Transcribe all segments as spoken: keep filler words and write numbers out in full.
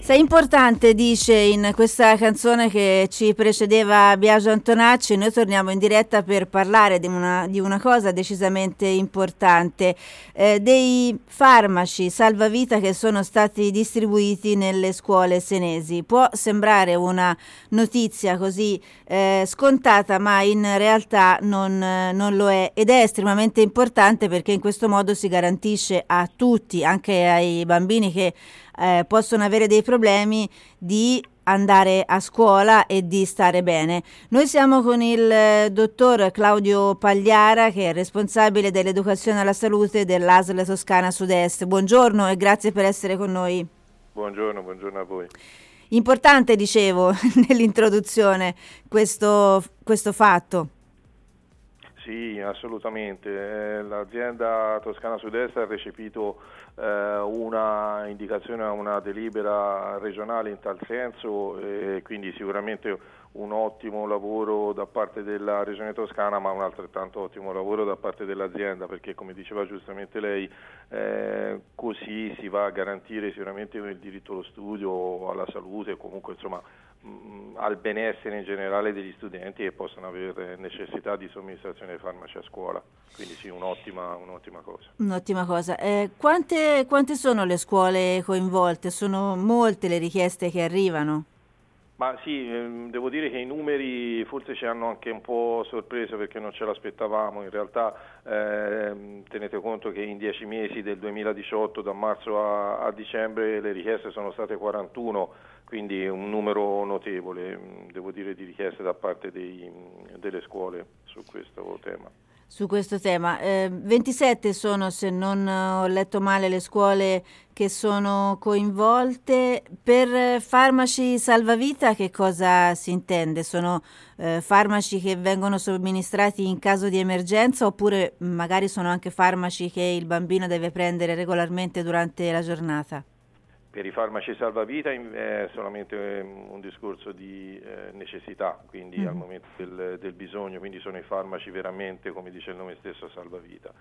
Sei importante, dice in questa canzone che ci precedeva Biagio Antonacci. Noi torniamo in diretta per parlare di una, di una cosa decisamente importante, eh, dei farmaci salvavita che sono stati distribuiti nelle scuole senesi. Può sembrare una notizia così eh, scontata, ma in realtà non, eh, non lo è, ed è estremamente importante perché in questo modo si garantisce a tutti, anche ai bambini che Eh, possono avere dei problemi, di andare a scuola e di stare bene. Noi siamo con il eh, dottor Claudio Pagliara, che è responsabile dell'educazione alla salute dell'A S L Toscana Sud-Est. Buongiorno e grazie per essere con noi. Buongiorno, buongiorno a voi. Importante, dicevo, nell'introduzione questo, questo fatto. Sì, assolutamente. Eh, l'azienda Toscana Sud-Est ha recepito eh, una indicazione, una delibera regionale in tal senso, e quindi sicuramente un ottimo lavoro da parte della Regione Toscana, ma un altrettanto ottimo lavoro da parte dell'azienda, perché come diceva giustamente lei, eh, così si va a garantire sicuramente il diritto allo studio, alla salute, comunque insomma mh, al benessere in generale degli studenti che possono avere necessità di somministrazione dei farmaci a scuola. Quindi sì, un'ottima, un'ottima cosa. Un'ottima cosa. Eh, quante, quante sono le scuole coinvolte? Sono molte le richieste che arrivano? Ma sì, ehm, devo dire che i numeri forse ci hanno anche un po' sorpreso perché non ce l'aspettavamo. In realtà ehm, tenete conto che in dieci mesi del duemiladiciotto, da marzo a, a dicembre, le richieste sono state quarantuno, quindi un numero notevole, devo dire, di richieste da parte dei, delle scuole su questo tema. Su questo tema. Eh, ventisette sono, se non ho letto male, le scuole che sono coinvolte. Per farmaci salvavita che cosa si intende? Sono eh, farmaci che vengono somministrati in caso di emergenza oppure magari sono anche farmaci che il bambino deve prendere regolarmente durante la giornata? Per i farmaci salvavita è solamente un discorso di eh, necessità, quindi mm. al momento del, del bisogno, quindi sono i farmaci veramente, come dice il nome stesso, salvavita.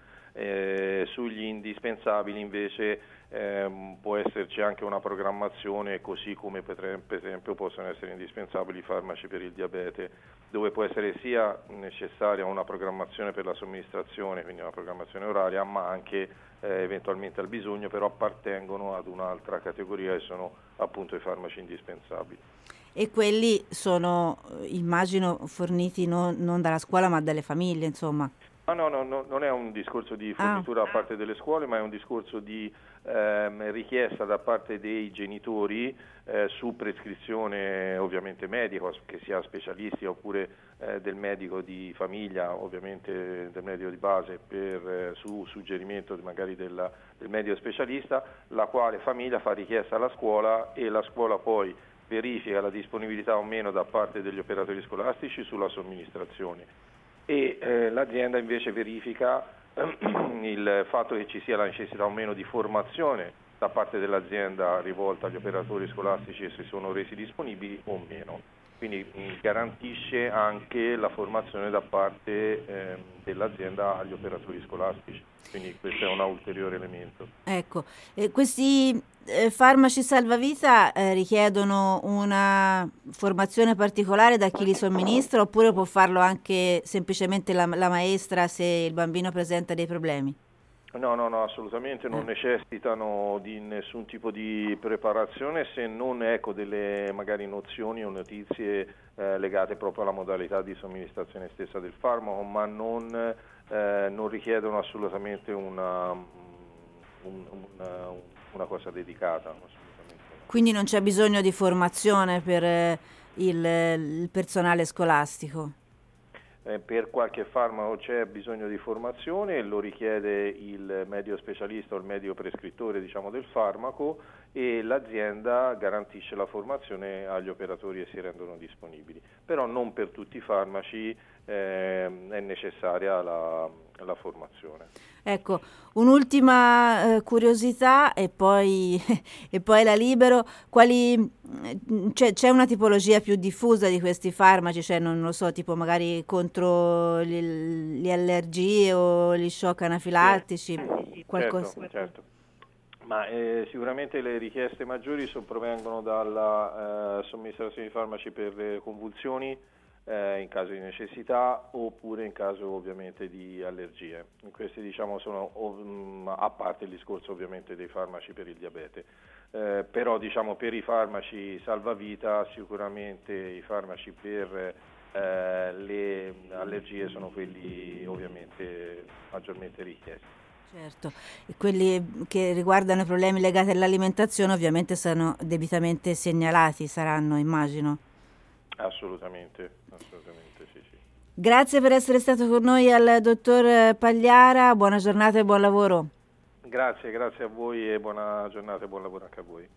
Eh, sugli indispensabili invece eh, può esserci anche una programmazione, così come per, per esempio possono essere indispensabili i farmaci per il diabete, dove può essere sia necessaria una programmazione per la somministrazione, quindi una programmazione oraria, ma anche eh, eventualmente al bisogno, però appartengono ad un'altra categoria e sono appunto i farmaci indispensabili. E quelli sono, immagino, forniti non, non dalla scuola ma dalle famiglie, insomma. No, no, no, no, non è un discorso di fornitura ah. da parte delle scuole, ma è un discorso di ehm, richiesta da parte dei genitori eh, su prescrizione ovviamente medica, che sia specialisti oppure eh, del medico di famiglia, ovviamente del medico di base, per, eh, su suggerimento magari della, del medico specialista, la quale famiglia fa richiesta alla scuola e la scuola poi verifica la disponibilità o meno da parte degli operatori scolastici sulla somministrazione. E eh, l'azienda invece verifica eh, il fatto che ci sia la necessità o meno di formazione da parte dell'azienda rivolta agli operatori scolastici e se sono resi disponibili o meno. Quindi mh, garantisce anche la formazione da parte eh, dell'azienda agli operatori scolastici. Quindi questo è un ulteriore elemento. Ecco, eh, questi eh, farmaci salvavita eh, richiedono una formazione particolare da chi li somministra oppure può farlo anche semplicemente la, la maestra se il bambino presenta dei problemi? No, no, no, assolutamente non eh. necessitano di nessun tipo di preparazione, se non ecco delle magari nozioni o notizie eh, legate proprio alla modalità di somministrazione stessa del farmaco, ma non, eh, non richiedono assolutamente una, un, una, una cosa dedicata. Assolutamente. Quindi non c'è bisogno di formazione per eh, il, il personale scolastico? Per qualche farmaco c'è bisogno di formazione, lo richiede il medico specialista o il medico prescrittore, diciamo, del farmaco, e l'azienda garantisce la formazione agli operatori e si rendono disponibili. Però non per tutti i farmaci eh, è necessaria la, la formazione. Ecco, un'ultima eh, curiosità e poi, e poi la libero. Quali, c'è, c'è una tipologia più diffusa di questi farmaci, cioè non lo so, tipo magari contro gli, le allergie o gli shock anafilattici? Sì, qualcosa? Certo, certo. Ma eh, sicuramente le richieste maggiori so, provengono dalla eh, somministrazione di farmaci per le convulsioni eh, in caso di necessità, oppure in caso ovviamente di allergie. Questi diciamo sono ov- a parte il discorso ovviamente dei farmaci per il diabete. Eh, però diciamo per i farmaci salvavita sicuramente i farmaci per eh, le allergie sono quelli ovviamente maggiormente richiesti. Certo, e quelli che riguardano i problemi legati all'alimentazione ovviamente sono debitamente segnalati, saranno, immagino. Assolutamente, assolutamente sì, sì. Grazie per essere stato con noi al dottor Pagliara, buona giornata e buon lavoro. Grazie, grazie a voi e buona giornata e buon lavoro anche a voi.